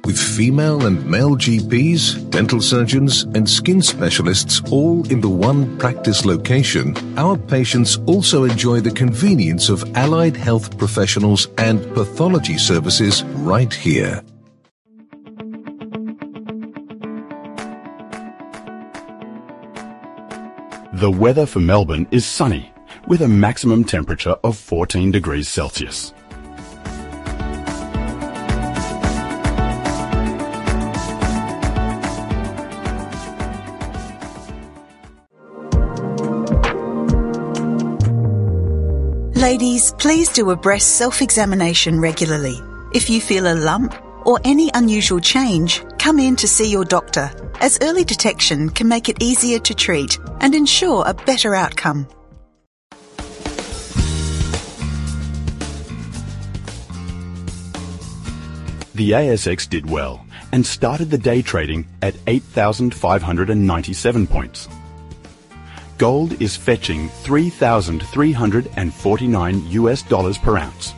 With female and male GPs, dental surgeons, and skin specialists all in the one practice location, our patients also enjoy the convenience of allied health professionals and pathology services right here. The weather for Melbourne is sunny, with a maximum temperature of 14 degrees Celsius. Ladies, please do a breast self-examination regularly. If you feel a lump or any unusual change, come in to see your doctor, as early detection can make it easier to treat and ensure a better outcome. The ASX did well and started the day trading at 8,597 points. Gold is fetching $3,349 per ounce.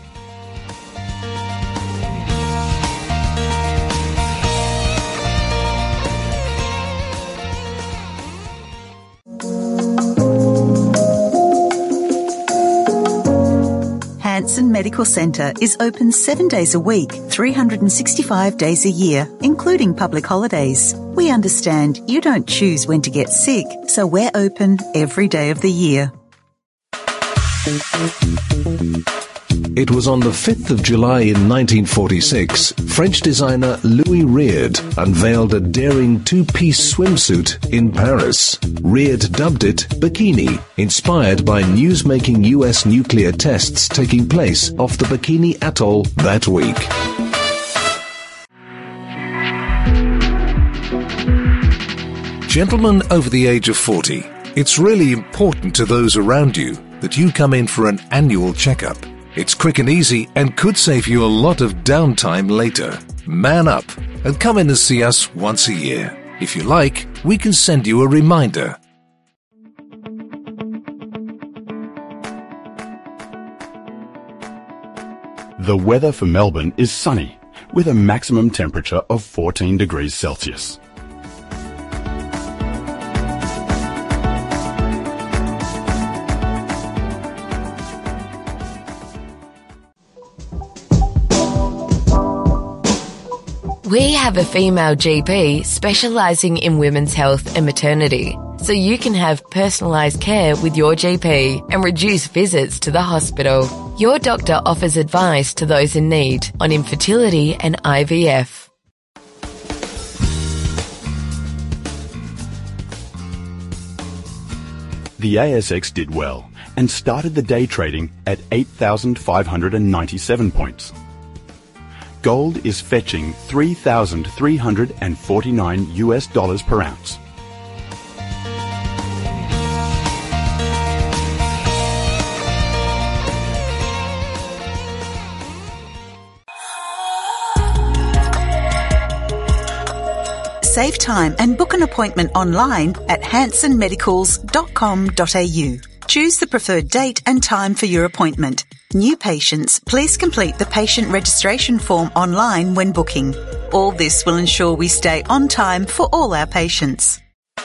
Hanson Medical Centre is open 7 days a week, 365 days a year, including public holidays. We understand you don't choose when to get sick, so we're open every day of the year. It was on the 5th of July in 1946, French designer Louis Reard unveiled a daring two-piece swimsuit in Paris. Reard dubbed it Bikini, inspired by news-making US nuclear tests taking place off the Bikini Atoll that week. Gentlemen over the age of 40, it's really important to those around you that you come in for an annual checkup. It's quick and easy and could save you a lot of downtime later. Man up and come in and see us once a year. If you like, we can send you a reminder. The weather for Melbourne is sunny, with a maximum temperature of 14 degrees Celsius. We have a female GP specialising in women's health and maternity, so you can have personalised care with your GP and reduce visits to the hospital. Your doctor offers advice to those in need on infertility and IVF. The ASX did well and started the day trading at 8,597 points. Gold is fetching $3,349 per ounce. Save time and book an appointment online at hansonmedicals.com.au. Choose the preferred date and time for your appointment. New patients, please complete the patient registration form online when booking. All this will ensure we stay on time for all our patients.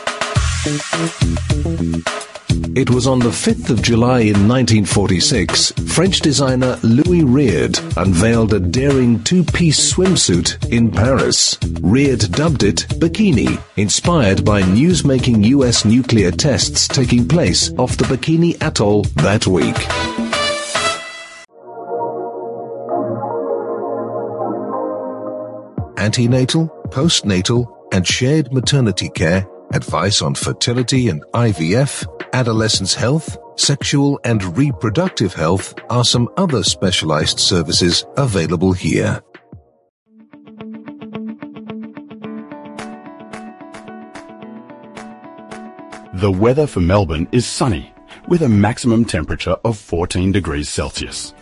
It was on the 5th of July in 1946, French designer Louis Reard unveiled a daring two-piece swimsuit in Paris. Reard dubbed it Bikini, inspired by news-making US nuclear tests taking place off the Bikini Atoll that week. Antenatal, postnatal, and shared maternity care, advice on fertility and IVF, adolescents' health, sexual and reproductive health are some other specialized services available here. The weather for Melbourne is sunny, with a maximum temperature of 14 degrees Celsius.